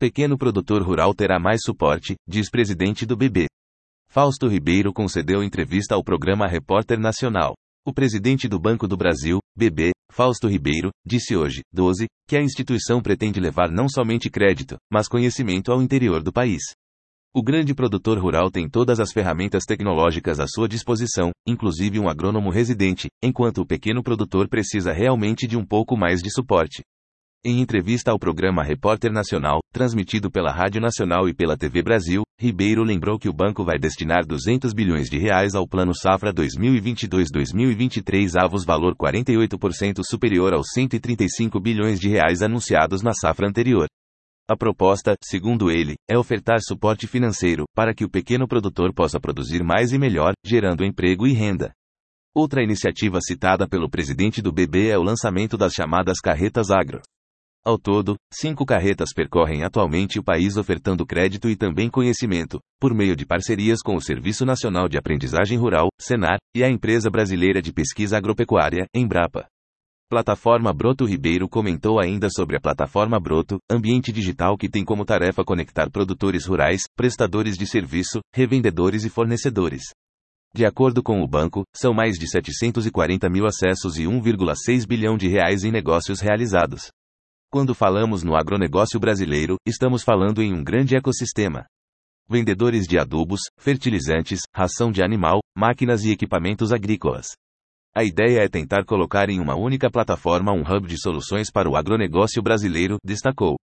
Pequeno produtor rural terá mais suporte, diz presidente do BB. Fausto Ribeiro concedeu entrevista ao programa Repórter Nacional. O presidente do Banco do Brasil, BB, Fausto Ribeiro, disse hoje, 12, que a instituição pretende levar não somente crédito, mas conhecimento ao interior do país. O grande produtor rural tem todas as ferramentas tecnológicas à sua disposição, inclusive um agrônomo residente, enquanto o pequeno produtor precisa realmente de um pouco mais de suporte. Em entrevista ao programa Repórter Nacional, transmitido pela Rádio Nacional e pela TV Brasil, Ribeiro lembrou que o banco vai destinar 200 bilhões de reais ao Plano Safra 2022-2023 valor 48% superior aos 135 bilhões de reais anunciados na safra anterior. A proposta, segundo ele, é ofertar suporte financeiro, para que o pequeno produtor possa produzir mais e melhor, gerando emprego e renda. Outra iniciativa citada pelo presidente do BB é o lançamento das chamadas carretas agro. Ao todo, 5 carretas percorrem atualmente o país ofertando crédito e também conhecimento, por meio de parcerias com o Serviço Nacional de Aprendizagem Rural, Senar, e a Empresa Brasileira de Pesquisa Agropecuária, Embrapa. Plataforma Broto. Ribeiro comentou ainda sobre a plataforma Broto, ambiente digital que tem como tarefa conectar produtores rurais, prestadores de serviço, revendedores e fornecedores. De acordo com o banco, são mais de 740 mil acessos e 1,6 bilhão de reais em negócios realizados. Quando falamos no agronegócio brasileiro, estamos falando em um grande ecossistema. Vendedores de adubos, fertilizantes, ração de animal, máquinas e equipamentos agrícolas. A ideia é tentar colocar em uma única plataforma um hub de soluções para o agronegócio brasileiro, destacou.